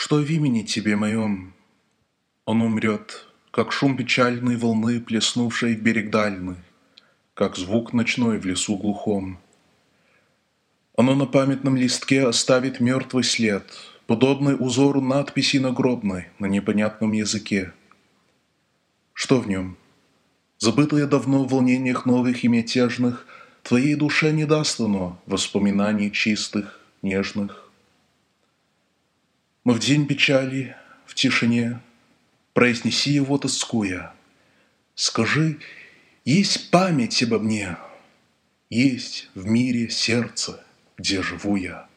Что в имени тебе моем? Он умрет, как шум печальной волны, плеснувшей в берег дальний, как звук ночной в лесу глухом. Оно на памятном листке оставит мертвый след, подобный узору надписи нагробной на непонятном языке. Что в нем? Забытое давно в волнениях новых и мятежных, твоей душе не даст оно воспоминаний чистых, нежных. Но в день печали, в тишине, произнеси его тоскуя. Скажи, есть память обо мне, есть в мире сердце, где живу я.